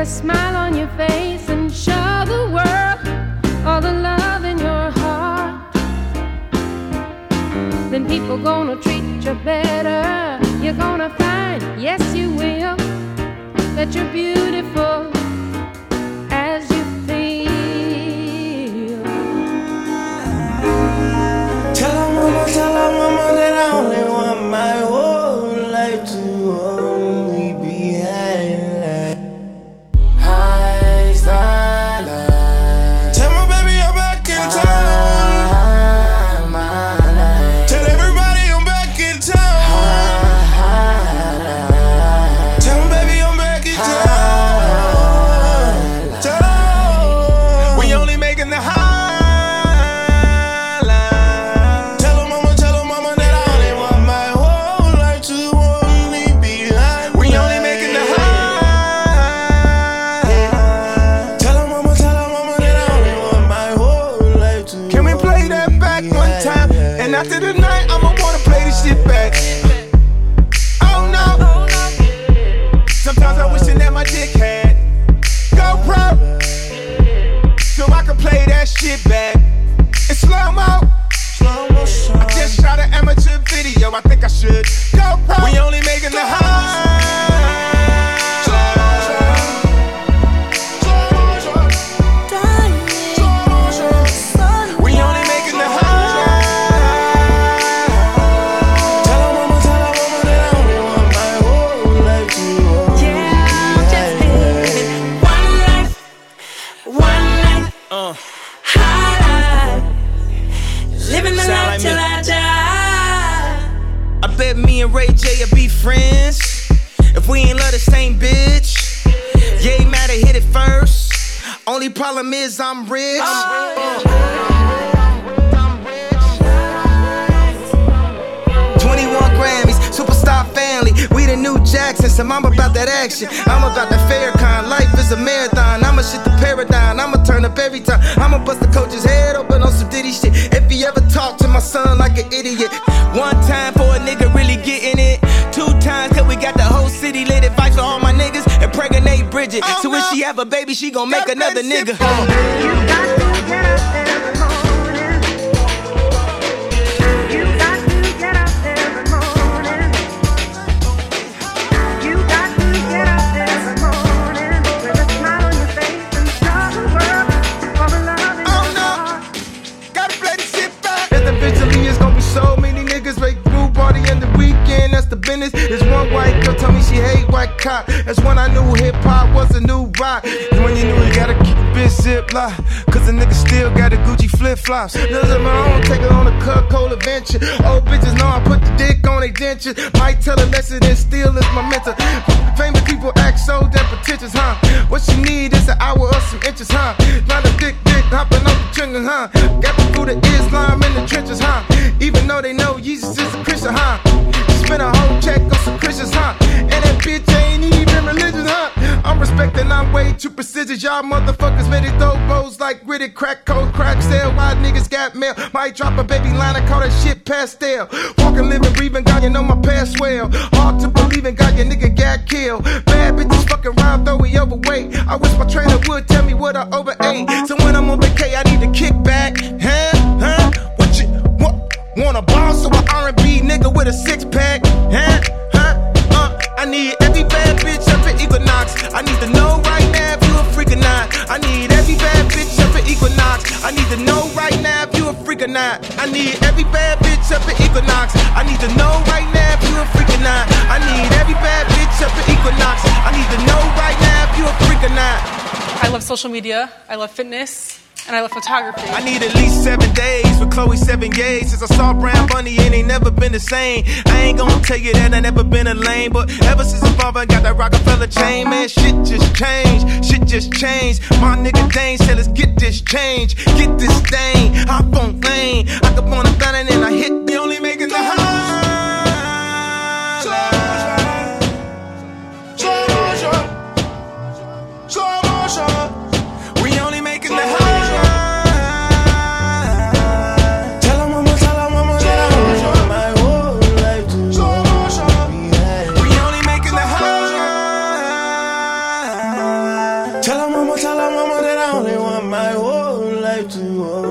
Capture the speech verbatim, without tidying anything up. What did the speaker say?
a smile on your face and show the world all the love in your heart. Then people gonna treat you better. You're gonna find, yes you will, that you're beautiful as you feel. Tell her mama, tell her mama that I only want my whole life to only be high, high starlight. Tell my baby I'm back in town. Tell everybody I'm back in town. Tell my baby I'm back in town. Tell her we only making the high. After the night, I'ma wanna play this shit back. Oh no. Sometimes I wishing that my dick had GoPro, so I could play that shit back in slow-mo. I just shot an amateur video, I think I should GoPro. We only making the high. Me and Ray J will be friends if we ain't love the same bitch. Yeah, he matter hit it first. Only problem is I'm rich. Uh. twenty-one Grammys, superstar family. We the new Jacksons, so I'm about that action. I'm about the fair kind. Life is a marathon. I'ma shit the paradigm. I'ma turn up every time. I'ma bust the coach's head open on some Diddy shit. If he ever talk to my son like an idiot. One time for a nigga really getting it. Two times cause we got the whole city lit. Advice for all my niggas. Impregnate Bridget. Oh, so no. When she have a baby, she gon' make another nigga. You got to get up every morning. You got to get up every morning. You got to get up every morning with a smile on your face and show the world all the love in your heart. Gotta play the shit back. Eventually it's gonna be so many niggas make group party in the weekend. That's the business. There's one white girl told me she hate white cop. That's when I knew hip hop was a new rock. When you knew you gotta keep a bitch zip lock, cause the nigga still got the Gucci flip flops. Listen, my own, take her on a Coca-Cola adventure. Old bitches know I put the dick on they dentures. Might tell her lesson and still is my mentor. Famous people act so damn pretentious, huh? What she need is an hour or some inches, huh? Not a dick dick hopping off the trigger, huh? Got the food of Islam in the trenches, huh? Even though they know Jesus is a Christian, huh? Spend a whole check on some Christians, huh? And that bitch ain't even religious, huh? I'm respecting, I'm way too prestigious. Y'all motherfuckers made it throw bows like gritty crack cold crack sale. Why niggas got mail? Might drop a baby line and call that shit pastel. Walking, living, breathing, God, you know my past well. Hard to believe in, God, your nigga got killed. Bad bitches fucking around, though we overweight. I wish my trainer would tell me what I overate. So when I'm on vacay, I need to kick back. Huh? Huh? What you, what? Want a boss or an R and B nigga with a six pack? Huh? Huh? Uh, I need every bad bitch up for Equinox. I need to know right now if you a freak or not. I need every bad bitch up for Equinox. I need to know right now if you a freak or not. I need every bad bitch up for Equinox. I need to know right now if you a freak or not. I need every bad bitch up for Equinox. I need to know right now if you a freak or not. I love social media. I love fitness. And I love photography. I need at least seven days with Chloe seven years since I saw Brown Bunny and ain't never been the same. I ain't gonna tell you that I never been a lame, but ever since I'm I got that Rockefeller chain, man, shit just changed. Shit just changed. My nigga Dane said let's get this change, get this thing. Hop on lane, I come on a gun and I hit. We only making the high. Slow motion, slow motion. We only making the high. my whole life to hold